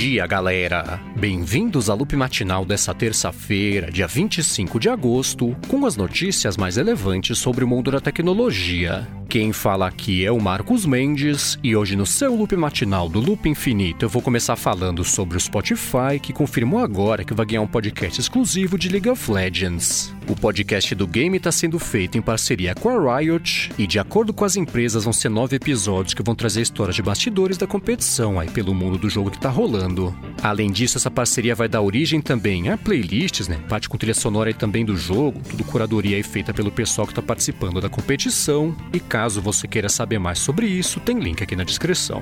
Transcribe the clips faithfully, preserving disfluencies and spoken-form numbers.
dia, galera! Bem-vindos à Loop Matinal dessa terça-feira, dia vinte e cinco de agosto, com as notícias mais relevantes sobre o mundo da tecnologia. Quem fala aqui é o Marcos Mendes, e hoje no seu Loop Matinal do Loop Infinito eu vou começar falando sobre o Spotify, que confirmou agora que vai ganhar um podcast exclusivo de League of Legends. O podcast do game está sendo feito em parceria com a Riot, e de acordo com as empresas vão ser nove episódios que vão trazer histórias de bastidores da competição aí pelo mundo do jogo que tá rolando. Além disso, essa parceria vai dar origem também a playlists, né? Parte com trilha sonora aí também do jogo, tudo curadoria aí feita pelo pessoal que tá participando da competição. E caso você queira saber mais sobre isso, tem link aqui na descrição.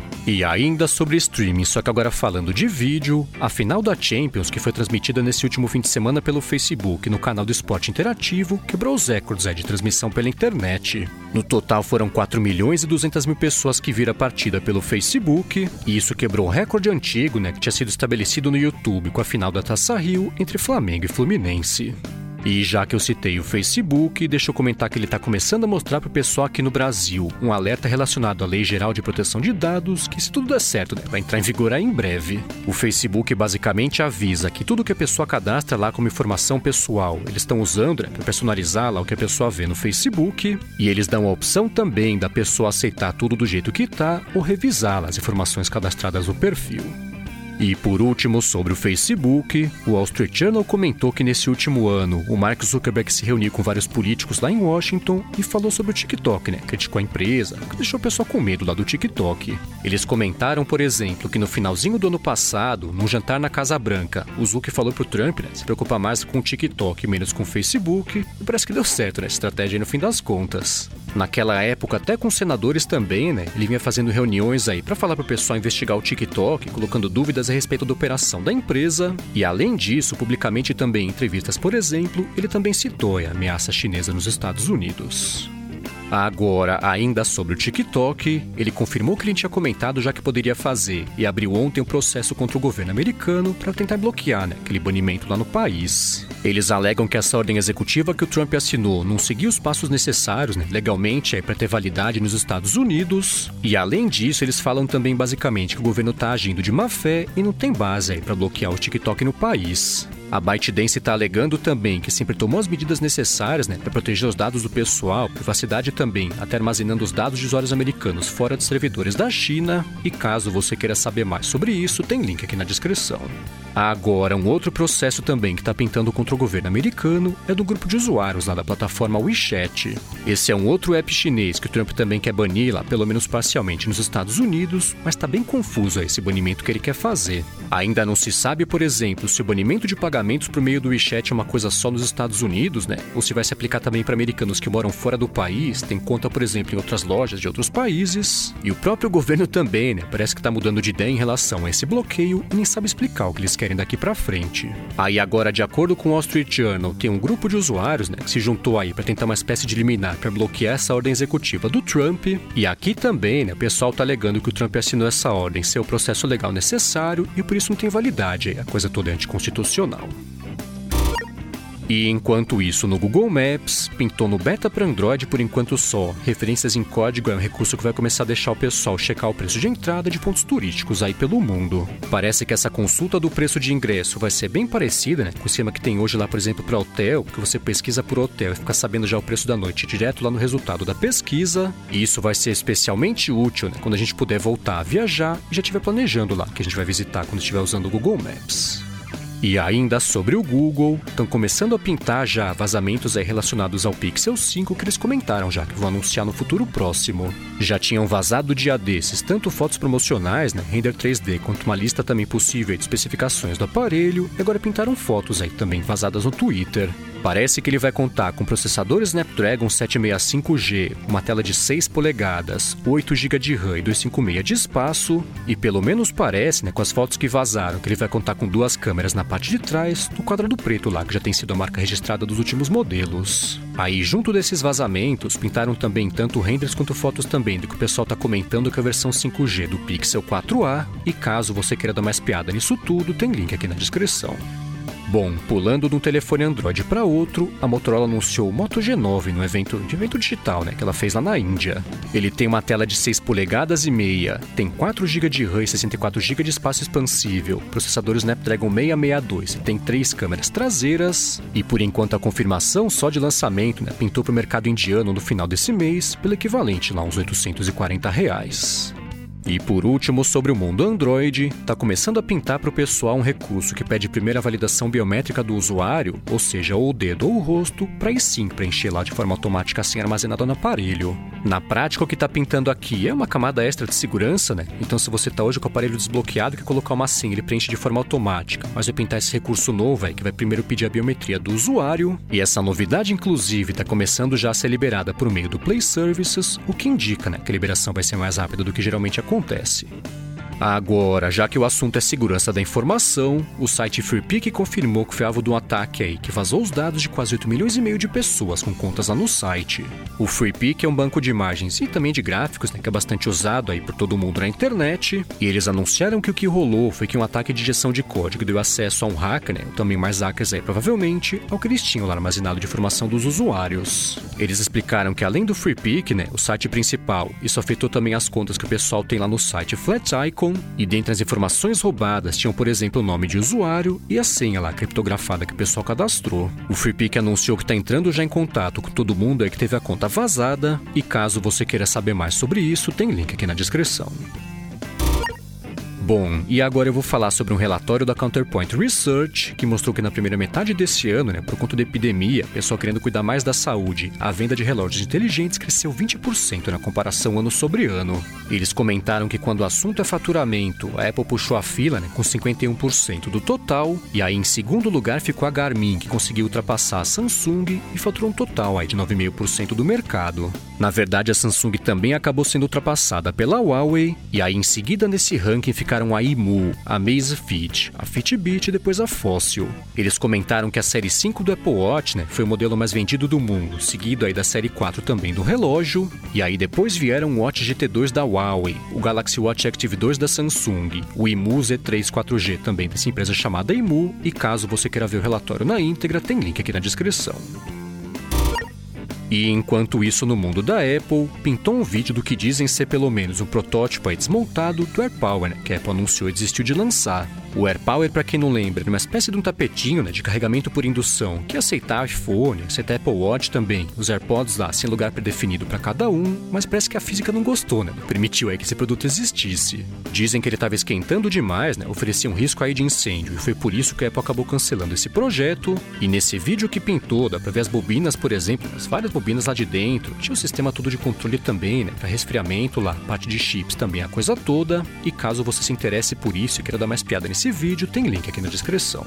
E ainda sobre streaming, só que agora falando de vídeo, a final da Champions, que foi transmitida nesse último fim de semana pelo Facebook no canal do Esporte Interativo, quebrou os recordes é, de transmissão pela internet. No total foram quatro milhões e duzentas mil pessoas que viram a partida pelo Facebook, e isso quebrou o recorde antigo, né, que tinha sido estabelecido no YouTube com a final da Taça Rio entre Flamengo e Fluminense. E já que eu citei o Facebook, deixa eu comentar que ele está começando a mostrar para o pessoal aqui no Brasil um alerta relacionado à Lei Geral de Proteção de Dados, que se tudo der certo, né, vai entrar em vigor aí em breve. O Facebook basicamente avisa que tudo que a pessoa cadastra lá como informação pessoal, eles estão usando, né, para personalizar lá o que a pessoa vê no Facebook, e eles dão a opção também da pessoa aceitar tudo do jeito que está ou revisar as informações cadastradas no perfil. E por último, sobre o Facebook, o Wall Street Journal comentou que nesse último ano o Mark Zuckerberg se reuniu com vários políticos lá em Washington e falou sobre o TikTok, né? Criticou a empresa, que deixou o pessoal com medo lá do TikTok. Eles comentaram, por exemplo, que no finalzinho do ano passado, num jantar na Casa Branca, o Zuck falou pro Trump, né, se preocupar mais com o TikTok e menos com o Facebook, e parece que deu certo, né? Essa estratégia aí no fim das contas. Naquela época, até com senadores também, né? Ele vinha fazendo reuniões aí para falar pro pessoal investigar o TikTok, colocando dúvidas a respeito da operação da empresa. E além disso, publicamente também em entrevistas, por exemplo, ele também citou a ameaça chinesa nos Estados Unidos. Agora, ainda sobre o TikTok, ele confirmou que ele tinha comentado já que poderia fazer e abriu ontem um processo contra o governo americano para tentar bloquear, né, aquele banimento lá no país. Eles alegam que essa ordem executiva que o Trump assinou não seguiu os passos necessários, né, legalmente para ter validade nos Estados Unidos. E além disso, eles falam também basicamente que o governo está agindo de má fé e não tem base para bloquear o TikTok no país. A ByteDance está alegando também que sempre tomou as medidas necessárias, né, para proteger os dados do pessoal, privacidade também, até armazenando os dados de usuários americanos fora dos servidores da China. E caso você queira saber mais sobre isso, tem link aqui na descrição. Agora, um outro processo também que está pintando contra o governo americano é do grupo de usuários lá da plataforma WeChat. Esse é um outro app chinês que o Trump também quer banir lá, pelo menos parcialmente nos Estados Unidos, mas está bem confuso esse banimento que ele quer fazer. Ainda não se sabe, por exemplo, se o banimento de pagamentos por meio do WeChat é uma coisa só nos Estados Unidos, né? Ou se vai se aplicar também para americanos que moram fora do país, tem conta, por exemplo, em outras lojas de outros países. E o próprio governo também, né? Parece que está mudando de ideia em relação a esse bloqueio e nem sabe explicar o que eles querem daqui pra frente. Aí agora, de acordo com o Wall Street Journal, tem um grupo de usuários, né, que se juntou aí para tentar uma espécie de liminar para bloquear essa ordem executiva do Trump. E aqui também, né, o pessoal tá alegando que o Trump assinou essa ordem sem o processo legal necessário e por isso não tem validade, a coisa toda é anticonstitucional. E enquanto isso, no Google Maps, pintou no beta para Android por enquanto só. Referências em código é um recurso que vai começar a deixar o pessoal checar o preço de entrada de pontos turísticos aí pelo mundo. Parece que essa consulta do preço de ingresso vai ser bem parecida, né, com o esquema que tem hoje lá, por exemplo, para hotel, que você pesquisa por hotel e fica sabendo já o preço da noite direto lá no resultado da pesquisa. E isso vai ser especialmente útil, né, quando a gente puder voltar a viajar e já estiver planejando lá que a gente vai visitar quando estiver usando o Google Maps. E ainda sobre o Google, estão começando a pintar já vazamentos aí relacionados ao Pixel cinco que eles comentaram já, que vão anunciar no futuro próximo. Já tinham vazado dia desses tanto fotos promocionais, né, render três D, quanto uma lista também possível de especificações do aparelho, e agora pintaram fotos aí também vazadas no Twitter. Parece que ele vai contar com processador Snapdragon setecentos e sessenta e cinco G, uma tela de seis polegadas, oito gigabytes de RAM e duzentos e cinquenta e seis de espaço, e pelo menos parece, né, com as fotos que vazaram, que ele vai contar com duas câmeras na parte de trás, do quadrado preto lá, que já tem sido a marca registrada dos últimos modelos. Aí, junto desses vazamentos, pintaram também tanto renders quanto fotos também do que o pessoal tá comentando que é a versão cinco G do Pixel quatro a, e caso você queira dar mais piada nisso tudo, tem link aqui na descrição. Bom, pulando de um telefone Android para outro, a Motorola anunciou o Moto G nove no evento de evento digital, né, que ela fez lá na Índia. Ele tem uma tela de seis polegadas e meia, tem quatro gigas de RAM e sessenta e quatro gigas de espaço expansível, processador Snapdragon seiscentos e sessenta e dois, tem três câmeras traseiras e, por enquanto, a confirmação só de lançamento, né, pintou para o mercado indiano no final desse mês, pelo equivalente lá uns oitocentos e quarenta reais. E por último, sobre o mundo Android, está começando a pintar para o pessoal um recurso que pede primeiro a validação biométrica do usuário, ou seja, ou o dedo ou o rosto, para aí sim preencher lá de forma automática a senha armazenada no aparelho. Na prática, o que está pintando aqui é uma camada extra de segurança, né? Então, se você está hoje com o aparelho desbloqueado e quer colocar uma senha, ele preenche de forma automática, mas vai pintar esse recurso novo aí, que vai primeiro pedir a biometria do usuário, e essa novidade, inclusive, está começando já a ser liberada por meio do Play Services, o que indica, né, que a liberação vai ser mais rápida do que geralmente acontece. acontece. Agora, já que o assunto é segurança da informação, o site FreePic confirmou que foi alvo de um ataque aí que vazou os dados de quase oito milhões e meio de pessoas com contas lá no site. O FreePic é um banco de imagens e também de gráficos, né, que é bastante usado aí por todo mundo na internet, e eles anunciaram que o que rolou foi que um ataque de injeção de código deu acesso a um hacker, né, também mais hackers aí provavelmente, ao que eles tinham lá armazenado de informação dos usuários. Eles explicaram que além do FreePic, né, o site principal, isso afetou também as contas que o pessoal tem lá no site Flat Icon, e dentre as informações roubadas tinham, por exemplo, o nome de usuário e a senha lá criptografada que o pessoal cadastrou. O FreePic anunciou que está entrando já em contato com todo mundo aí que teve a conta vazada, e caso você queira saber mais sobre isso, tem link aqui na descrição. Bom, e agora eu vou falar sobre um relatório da Counterpoint Research, que mostrou que na primeira metade desse ano, né, por conta da epidemia, o pessoal querendo cuidar mais da saúde, a venda de relógios inteligentes cresceu vinte por cento na comparação ano sobre ano. Eles comentaram que quando o assunto é faturamento, a Apple puxou a fila, né, com cinquenta e um por cento do total, e aí em segundo lugar ficou a Garmin, que conseguiu ultrapassar a Samsung e faturou um total aí de nove vírgula cinco por cento do mercado. Na verdade, a Samsung também acabou sendo ultrapassada pela Huawei, e aí em seguida nesse ranking ficaram a I M U, a Amazfit, a Fitbit e depois a Fossil. Eles comentaram que a série cinco do Apple Watch, né, foi o modelo mais vendido do mundo, seguido aí da série quatro também do relógio, e aí depois vieram o Watch G T dois da Huawei, o Galaxy Watch Active dois da Samsung, o I M U Z três quatro G também dessa empresa chamada I M U, e caso você queira ver o relatório na íntegra, tem link aqui na descrição. E enquanto isso, no mundo da Apple, pintou um vídeo do que dizem ser pelo menos um protótipo aí desmontado do AirPower, né, que a Apple anunciou e desistiu de lançar. O AirPower, para quem não lembra, é uma espécie de um tapetinho, né, de carregamento por indução, que aceita iPhone, aceita Apple Watch também, os AirPods lá, sem lugar predefinido para cada um, mas parece que a física não gostou, né, permitiu aí que esse produto existisse. Dizem que ele estava esquentando demais, né, oferecia um risco aí de incêndio, e foi por isso que a Apple acabou cancelando esse projeto. E nesse vídeo que pintou, dá para ver as bobinas, por exemplo, as várias bobinas lá de dentro, tinha o sistema todo de controle também, né, para resfriamento lá, parte de chips também, a coisa toda. E caso você se interesse por isso e queira dar mais piada nesse Esse vídeo tem link aqui na descrição.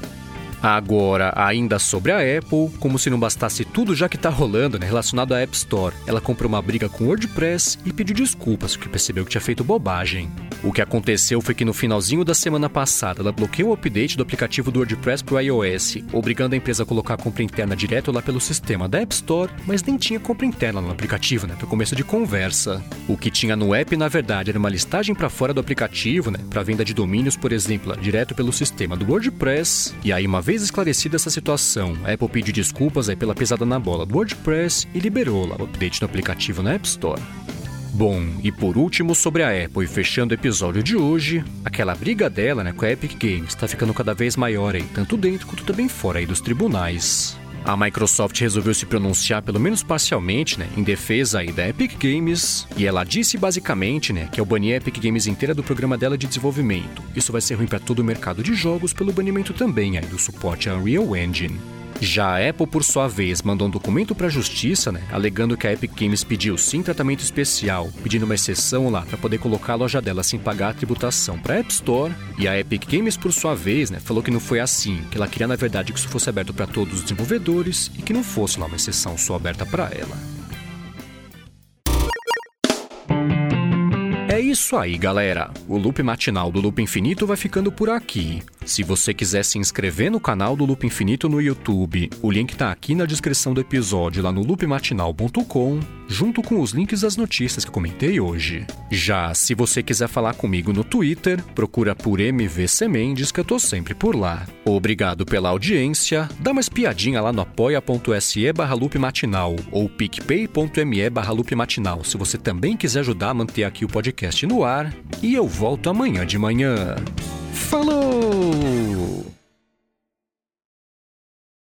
Agora, ainda sobre a Apple, como se não bastasse tudo já que tá rolando, né, relacionado à App Store, ela comprou uma briga com o WordPress e pediu desculpas porque percebeu que tinha feito bobagem. O que aconteceu foi que no finalzinho da semana passada, ela bloqueou o update do aplicativo do WordPress pro iOS, obrigando a empresa a colocar a compra interna direto lá pelo sistema da App Store, mas nem tinha compra interna no aplicativo, né, para começo de conversa. O que tinha no app, na verdade, era uma listagem para fora do aplicativo, né, para venda de domínios, por exemplo, lá, direto pelo sistema do WordPress. E aí, uma vez esclarecida essa situação, a Apple pediu desculpas aí pela pesada na bola do WordPress e liberou lá o update do aplicativo na App Store. Bom, e por último sobre a Apple, e fechando o episódio de hoje, aquela briga dela, né, com a Epic Games está ficando cada vez maior aí, tanto dentro quanto também fora aí dos tribunais. A Microsoft resolveu se pronunciar, pelo menos parcialmente, né, em defesa aí da Epic Games, e ela disse basicamente, né, que ao banir a Epic Games inteira do programa dela de desenvolvimento, isso vai ser ruim para todo o mercado de jogos pelo banimento também aí do suporte à Unreal Engine. Já a Apple, por sua vez, mandou um documento para a justiça, né, alegando que a Epic Games pediu sim tratamento especial, pedindo uma exceção lá para poder colocar a loja dela sem pagar a tributação para a App Store. E a Epic Games, por sua vez, né, falou que não foi assim, que ela queria na verdade que isso fosse aberto para todos os desenvolvedores e que não fosse lá uma exceção só aberta para ela. É isso aí, galera. O Loop Matinal do Loop Infinito vai ficando por aqui. Se você quiser se inscrever no canal do Loop Infinito no YouTube, o link tá aqui na descrição do episódio lá no loop matinal ponto com, junto com os links das notícias que comentei hoje. Já se você quiser falar comigo no Twitter, procura por M V C Mendes que eu tô sempre por lá. Obrigado pela audiência, dá uma espiadinha lá no apoia.se barra loop matinal ou picpay.me barra loop matinal se você também quiser ajudar a manter aqui o podcast no ar, e eu volto amanhã de manhã. Falou!